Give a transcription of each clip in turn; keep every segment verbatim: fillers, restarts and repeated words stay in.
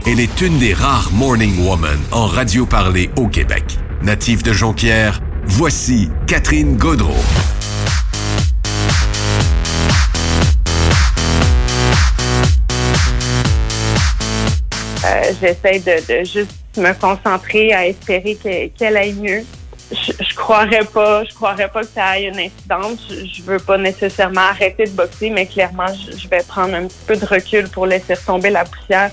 Elle est une des rares morning women en radio parlée au Québec. Native de Jonquière, voici Catherine Gaudreault. Euh, j'essaie de, de juste me concentrer à espérer que, qu'elle aille mieux. Je, je croirais pas, je croirais pas que ça ait une incidence. Je, je veux pas nécessairement arrêter de boxer, mais clairement, je, je vais prendre un petit peu de recul pour laisser tomber la poussière.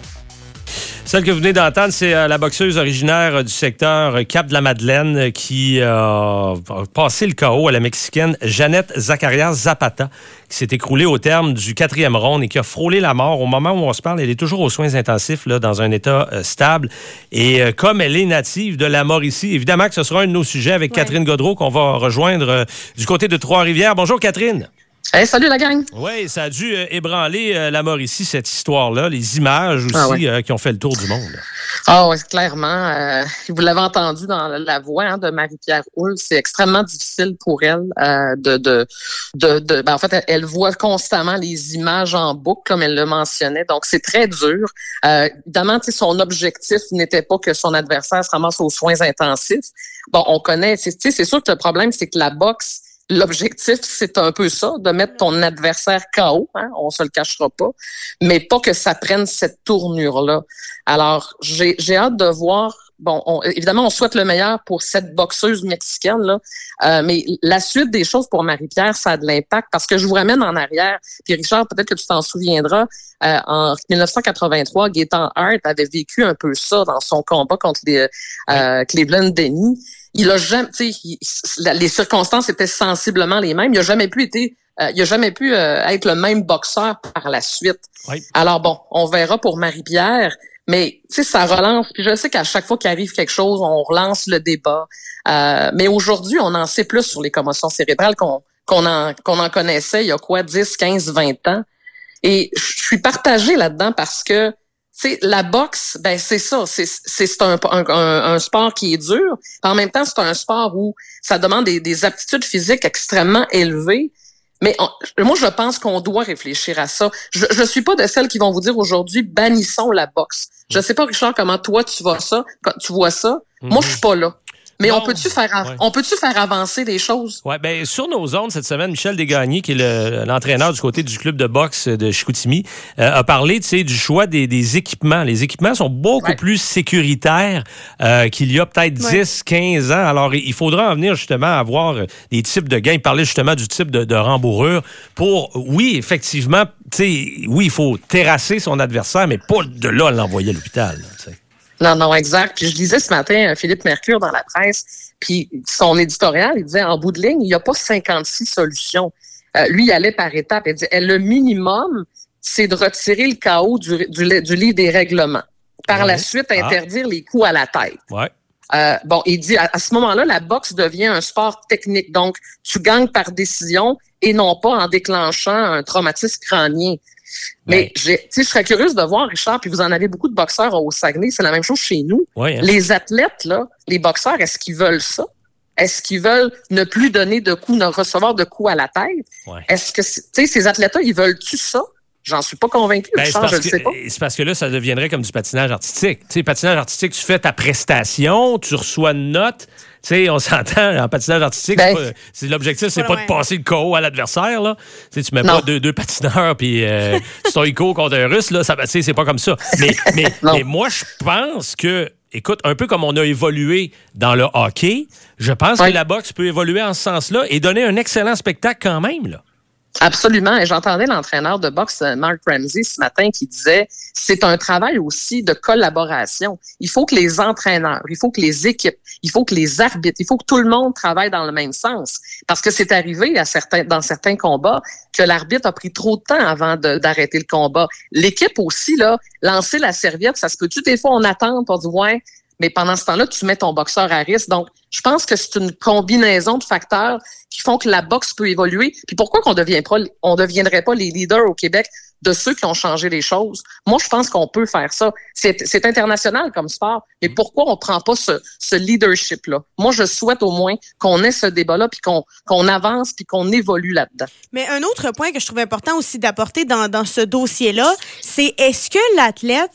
Celle que vous venez d'entendre, c'est euh, la boxeuse originaire euh, du secteur euh, Cap-de-la-Madeleine euh, qui euh, a passé le K O à la Mexicaine Jeannette Zacarias Zapata, qui s'est écroulée au terme du quatrième round et qui a frôlé la mort. Au moment où on se parle, elle est toujours aux soins intensifs, là, dans un état euh, stable. Et euh, comme elle est native de la Mauricie, évidemment que ce sera un de nos sujets avec ouais. Catherine Gaudreault qu'on va rejoindre euh, du côté de Trois-Rivières. Bonjour Catherine. Hey, salut la gang! Oui, ça a dû euh, ébranler euh, la Mauricie, cette histoire-là, les images aussi ah ouais. euh, qui ont fait le tour du monde. Ah oui, clairement. Euh, vous l'avez entendu dans la voix hein, de Marie-Pierre Houle, c'est extrêmement difficile pour elle euh, de... de, de, de ben, en fait, elle, elle voit constamment les images en boucle, comme elle le mentionnait, donc c'est très dur. Euh, évidemment, son objectif n'était pas que son adversaire se ramasse aux soins intensifs. Bon, on connaît, c'est, c'est sûr que le problème, c'est que la boxe, l'objectif, c'est un peu ça, de mettre ton adversaire K O, hein, on se le cachera pas, mais pas que ça prenne cette tournure-là. Alors, j'ai, j'ai hâte de voir, bon, on, évidemment, on souhaite le meilleur pour cette boxeuse mexicaine-là, euh, mais la suite des choses pour Marie-Pierre, ça a de l'impact, parce que je vous ramène en arrière, puis Richard, peut-être que tu t'en souviendras, euh, en dix-neuf cent quatre-vingt-trois, Gaétan Hart avait vécu un peu ça dans son combat contre les euh, Cleveland Denny. Il a jamais, tu sais, les circonstances étaient sensiblement les mêmes. Il a jamais pu été, euh, il a jamais pu euh, être le même boxeur par la suite. Oui. Alors bon, on verra pour Marie-Pierre, mais tu sais, ça relance. Puis je sais qu'à chaque fois qu'il arrive quelque chose, on relance le débat. Euh, mais aujourd'hui, on en sait plus sur les commotions cérébrales qu'on qu'on en qu'on en connaissait il y a quoi, dix, quinze, vingt ans. Et je suis partagée là-dedans parce que c'est la boxe, ben c'est ça, c'est c'est, c'est un, un, un sport qui est dur. En même temps, c'est un sport où ça demande des, des aptitudes physiques extrêmement élevées. Mais on, moi, je pense qu'on doit réfléchir à ça. Je je suis pas de celles qui vont vous dire aujourd'hui bannissons la boxe. Je sais pas, Richard, comment toi tu vois ça, quand tu vois ça. Mm-hmm. Moi, je suis pas là. Mais non, on peut-tu faire av- ouais. on peut-tu faire avancer des choses? Ouais, ben sur nos ondes cette semaine, Michel Desgagnés, qui est le, l'entraîneur du côté du club de boxe de Chicoutimi, euh, a parlé, tu sais, du choix des, des équipements. Les équipements sont beaucoup ouais. plus sécuritaires euh, qu'il y a peut-être ouais. dix, quinze ans. Alors, il faudra en venir justement à avoir des types de gains. Il parlait justement du type de, de rembourrure pour, oui, effectivement, tu sais, oui, il faut terrasser son adversaire, mais pas de là à l'envoyer à l'hôpital, tu sais. Non, non, exact. Puis je lisais ce matin Philippe Mercure dans la presse, puis son éditorial, il disait, en bout de ligne, il n'y a pas cinquante-six solutions. Euh, lui, il allait par étapes. Il disait, le minimum, c'est de retirer le K O du, du, du livre des règlements. Par ouais. la suite, interdire ah. les coups à la tête. Ouais. Euh, bon, il dit, à, à ce moment-là, la boxe devient un sport technique. Donc, tu gagnes par décision et non pas en déclenchant un traumatisme crânien. Mais j'ai, tu sais, je serais curieuse de voir, Richard, puis vous en avez beaucoup de boxeurs au Saguenay, c'est la même chose chez nous. Oui, hein. Les athlètes, là, les boxeurs, est-ce qu'ils veulent ça? Est-ce qu'ils veulent ne plus donner de coups, ne recevoir de coups à la tête? Ouais. Est-ce que, tu sais, ces athlètes-là, ils veulent-tu ça? J'en suis pas convaincu, ben, Richard, je que, le sais pas. C'est parce que là, ça deviendrait comme du patinage artistique. Tu sais, patinage artistique, tu fais ta prestation, tu reçois une note. Tu sais, on s'entend, en patinage artistique, ben, c'est pas, c'est, l'objectif, c'est pas de passer le K O à l'adversaire, là. Tu sais, tu mets non. pas deux, deux patineurs puis euh, stoïco contre un russe, là. Ça, tu sais, c'est pas comme ça. Mais, mais, mais moi, je pense que, écoute, un peu comme on a évolué dans le hockey, je pense oui. que la boxe peut évoluer en ce sens-là et donner un excellent spectacle quand même, là. Absolument. Et j'entendais l'entraîneur de boxe, Mark Ramsey, ce matin, qui disait c'est un travail aussi de collaboration. Il faut que les entraîneurs, il faut que les équipes, il faut que les arbitres, il faut que tout le monde travaille dans le même sens. Parce que c'est arrivé à certains, dans certains combats que l'arbitre a pris trop de temps avant de, d'arrêter le combat. L'équipe aussi, là, lancer la serviette, ça se peut-tu des fois on attend, on dit ouais, mais pendant ce temps-là, tu mets ton boxeur à risque. Donc, je pense que c'est une combinaison de facteurs qui font que la boxe peut évoluer. Puis pourquoi qu'on devient pas, on deviendrait pas les leaders au Québec de ceux qui ont changé les choses? Moi, je pense qu'on peut faire ça. C'est, c'est international comme sport, mais pourquoi on prend pas ce, ce leadership-là? Moi, je souhaite au moins qu'on ait ce débat-là, puis qu'on, qu'on avance, puis qu'on évolue là-dedans. Mais un autre point que je trouve important aussi d'apporter dans, dans ce dossier-là, c'est est-ce que l'athlète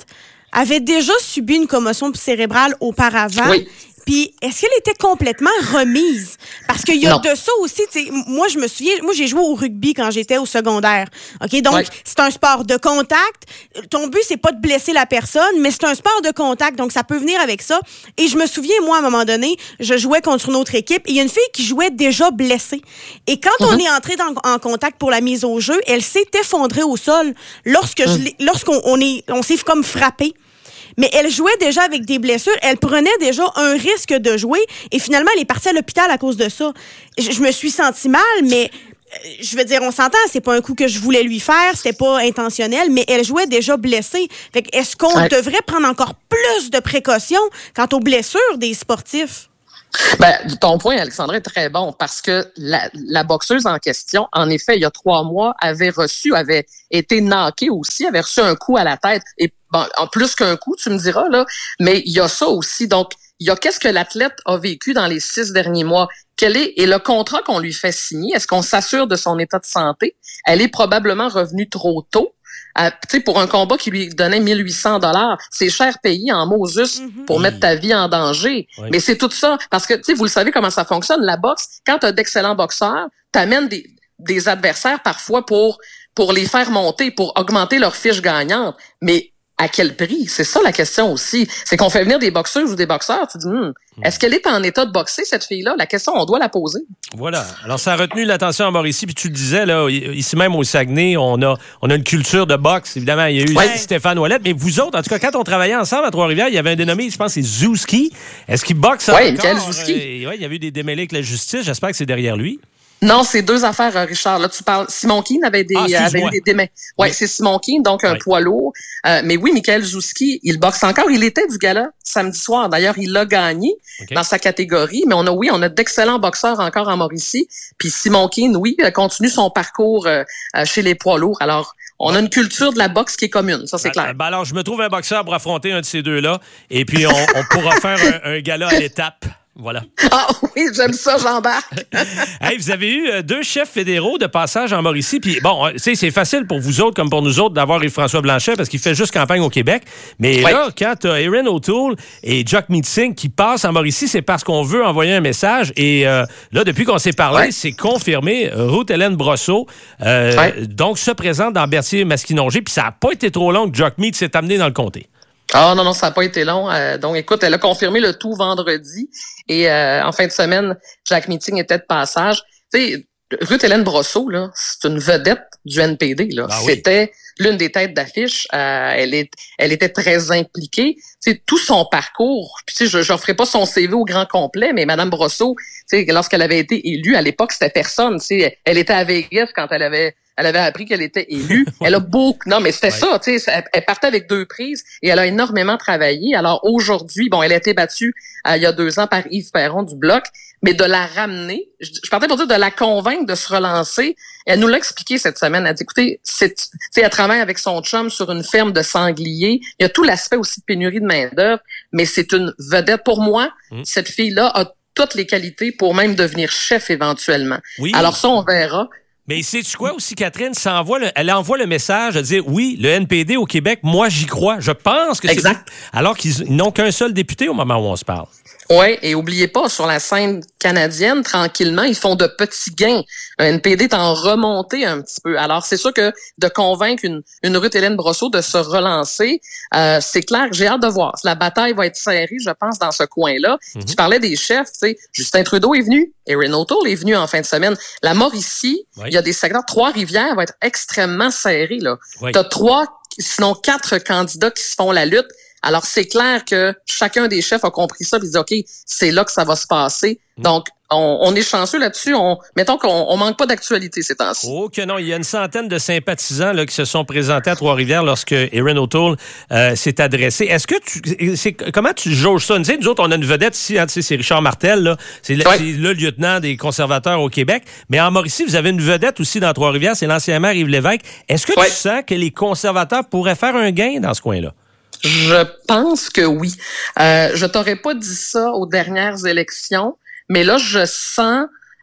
avait déjà subi une commotion cérébrale auparavant. Oui. Puis, est-ce qu'elle était complètement remise? Parce qu'il y a non. de ça aussi, tu sais, moi, je me souviens, moi, j'ai joué au rugby quand j'étais au secondaire. OK? Donc, ouais. c'est un sport de contact. Ton but, c'est pas de blesser la personne, mais c'est un sport de contact. Donc, ça peut venir avec ça. Et je me souviens, moi, à un moment donné, je jouais contre une autre équipe et il y a une fille qui jouait déjà blessée. Et quand mm-hmm. on est entré dans, en contact pour la mise au jeu, elle s'est effondrée au sol lorsque mm. je, lorsqu'on on est, on s'est comme frappé. Mais elle jouait déjà avec des blessures. Elle prenait déjà un risque de jouer. Et finalement, elle est partie à l'hôpital à cause de ça. Je, je me suis sentie mal, mais je veux dire, on s'entend, c'est pas un coup que je voulais lui faire, c'était pas intentionnel, mais elle jouait déjà blessée. Fait que est-ce qu'on ouais. devrait prendre encore plus de précautions quant aux blessures des sportifs? Ben, ton point, Alexandra, est très bon parce que la, la boxeuse en question, en effet, il y a trois mois, avait reçu, avait été knockée aussi, avait reçu un coup à la tête. Et bon, en plus qu'un coup, tu me diras, là, mais il y a ça aussi. Donc, il y a qu'est-ce que l'athlète a vécu dans les six derniers mois. Quel est, et le contrat qu'on lui fait signer, est-ce qu'on s'assure de son état de santé? Elle est probablement revenue trop tôt. Euh, tu sais, pour un combat qui lui donnait mille huit cents dollars, c'est cher payé en Moses mm-hmm. pour mettre ta vie en danger. Oui. Mais c'est tout ça. Parce que, tu sais, vous le savez comment ça fonctionne, la boxe. Quand tu as d'excellents boxeurs, tu amènes des, des adversaires parfois pour, pour les faire monter, pour augmenter leur fiche gagnante. Mais à quel prix? C'est ça la question aussi. C'est qu'on fait venir des boxeuses ou des boxeurs. Tu dis, hm, est-ce qu'elle est en état de boxer, cette fille-là? La question, on doit la poser. Voilà. Alors, ça a retenu l'attention à Mauricie. Puis tu le disais, là, ici même au Saguenay, on a, on a une culture de boxe. Évidemment, il y a eu ouais. Stéphane Ouellette. Mais vous autres, en tout cas, quand on travaillait ensemble à Trois-Rivières, il y avait un dénommé, je pense, c'est Zouski. Est-ce qu'il boxe encore? Oui, Michael Zouski. Euh, ouais, il y avait eu des démêlés avec la justice. J'espère que c'est derrière lui. Non, c'est deux affaires, Richard. Là, tu parles. Simon Keane avait des, ah, avait eu des démêlés. Ouais, oui. C'est Simon Keane, donc un oui. poids lourd. Euh, mais oui, Michael Zouski, il boxe encore. Il était du gala samedi soir. D'ailleurs, il l'a gagné okay. dans sa catégorie. Mais on a, oui, on a d'excellents boxeurs encore en Mauricie. Puis Simon Keane, oui, continue son parcours euh, chez les poids lourds. Alors, on a une culture de la boxe qui est commune, ça c'est clair. Ben alors, je me trouve un boxeur pour affronter un de ces deux-là. Et puis, on, on pourra faire un, un gala à l'étape. Voilà. Ah oui, j'aime ça, j'embarque. Hey, vous avez eu deux chefs fédéraux de passage en Mauricie. Puis bon, tu sais, c'est facile pour vous autres comme pour nous autres d'avoir Yves-François Blanchet parce qu'il fait juste campagne au Québec. Mais ouais. là, quand tu as Erin O'Toole et Jacques Singh qui passent en Mauricie, c'est parce qu'on veut envoyer un message. Et euh, là, depuis qu'on s'est parlé, ouais. c'est confirmé. Ruth-Hélène Brosseau, euh, ouais. donc, se présente dans Berthier-Masquinongé. Puis ça n'a pas été trop long que Jacques Mead s'est amené dans le comté. Ah non, non, ça n'a pas été long. Euh, donc, écoute, elle a confirmé le tout vendredi. Et euh, en fin de semaine, Jacques Meeting était de passage. Tu sais, Ruth-Hélène Brosseau, là, c'est une vedette du N P D. Là. Ah oui. C'était l'une des têtes d'affiche. Euh, elle, est, elle était très impliquée. Tu sais, tout son parcours. Puis, tu sais, je ne ferai pas son C V au grand complet, mais Madame Brosseau, tu sais, lorsqu'elle avait été élue, à l'époque, c'était personne. Tu sais, elle était à Vegas quand elle avait... Elle avait appris qu'elle était élue. Elle a beaucoup... Non, mais c'était ouais. ça, tu sais. Elle, elle partait avec deux prises et elle a énormément travaillé. Alors, aujourd'hui, bon, elle a été battue euh, il y a deux ans par Yves Perron du Bloc, mais de la ramener, je, je partais pour dire de la convaincre de se relancer. Elle nous l'a expliqué cette semaine. Elle a dit, écoutez, c'est, tu sais, elle travaille avec son chum sur une ferme de sangliers. Il y a tout l'aspect aussi de pénurie de main-d'œuvre, mais c'est une vedette. Pour moi, mmh. cette fille-là a toutes les qualités pour même devenir chef éventuellement. Oui. Alors ça, on verra. Mais sais-tu quoi aussi, Catherine? Ça envoie le, elle envoie le message de dire, oui, le N P D au Québec, moi, j'y crois. Je pense que exact. c'est... Alors qu'ils n'ont qu'un seul député au moment où on se parle. Oui, et oubliez pas, sur la scène canadienne, tranquillement, ils font de petits gains. Un N P D est en remontée un petit peu. Alors, c'est sûr que de convaincre une, une Ruth-Hélène Brosseau de se relancer, euh, c'est clair, j'ai hâte de voir. La bataille va être serrée, je pense, dans ce coin-là. Mm-hmm. Tu parlais des chefs, tu sais, Justin Trudeau est venu, Erin O'Toole est venu en fin de semaine. La Mauricie, il oui. y a des secteurs, Trois-Rivières va être extrêmement serré, là. Oui. T'as trois, sinon quatre candidats qui se font la lutte. Alors, c'est clair que chacun des chefs a compris ça et dit, OK, c'est là que ça va se passer. Mmh. Donc, on, on est chanceux là-dessus. On, mettons qu'on on manque pas d'actualité ces temps-ci. Oh que non. Il y a une centaine de sympathisants là, qui se sont présentés à Trois-Rivières lorsque Erin O'Toole euh, s'est adressé. Est-ce que tu... C'est, comment tu jauges ça? Tu sais, nous autres, on a une vedette ici, hein, c'est Richard Martel. Là. C'est, le, ouais. c'est le lieutenant des conservateurs au Québec. Mais en Mauricie, vous avez une vedette aussi dans Trois-Rivières. C'est l'ancien maire Yves Lévesque. Est-ce que ouais. tu sens que les conservateurs pourraient faire un gain dans ce coin-là? Je pense que oui. Euh, je t'aurais pas dit ça aux dernières élections, mais là, je sens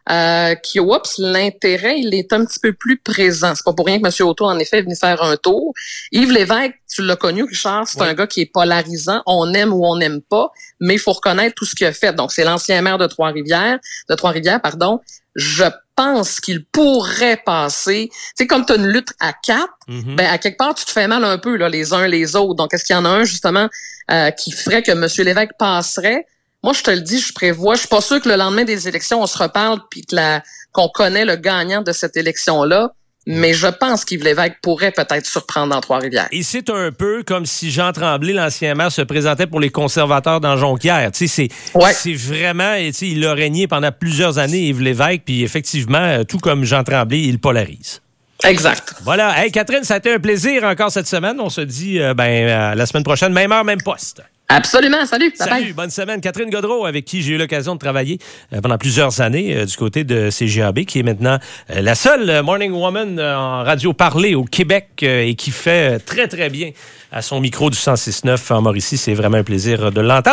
euh, qui, oups, l'intérêt, il est un petit peu plus présent. C'est pas pour rien que M. Auto, en effet, est venu faire un tour. Yves Lévesque, tu l'as connu, Richard, c'est oui. un gars qui est polarisant. On aime ou on n'aime pas, mais il faut reconnaître tout ce qu'il a fait. Donc, c'est l'ancien maire de Trois-Rivières, de Trois-Rivières, pardon. Je pense qu'il pourrait passer. Tu sais, comme tu as une lutte à quatre, mm-hmm. ben à quelque part, tu te fais mal un peu, là, les uns les autres. Donc, est-ce qu'il y en a un, justement, euh, qui ferait que M. Lévesque passerait? Moi, je te le dis, je prévois. Je suis pas sûr que le lendemain des élections, on se reparle puis que la, qu'on connaît le gagnant de cette élection-là. Mais je pense qu'Yves Lévesque pourrait peut-être surprendre dans Trois-Rivières. Et c'est un peu comme si Jean Tremblay, l'ancien maire, se présentait pour les conservateurs dans Jonquière. Tu sais, c'est, ouais. c'est vraiment, tu sais, il a régné pendant plusieurs années, Yves Lévesque, puis effectivement, tout comme Jean Tremblay, il polarise. Exact. Voilà. Hey, Catherine, ça a été un plaisir encore cette semaine. On se dit, euh, ben, euh, la semaine prochaine, même heure, même poste. Absolument. Salut. Salut. Bye-bye. Bonne semaine. Catherine Gaudreault, avec qui j'ai eu l'occasion de travailler euh, pendant plusieurs années euh, du côté de C G A B, qui est maintenant euh, la seule euh, Morning Woman euh, en radio parlée au Québec euh, et qui fait euh, très, très bien à son micro du cent six neuf en Mauricie. C'est vraiment un plaisir de l'entendre.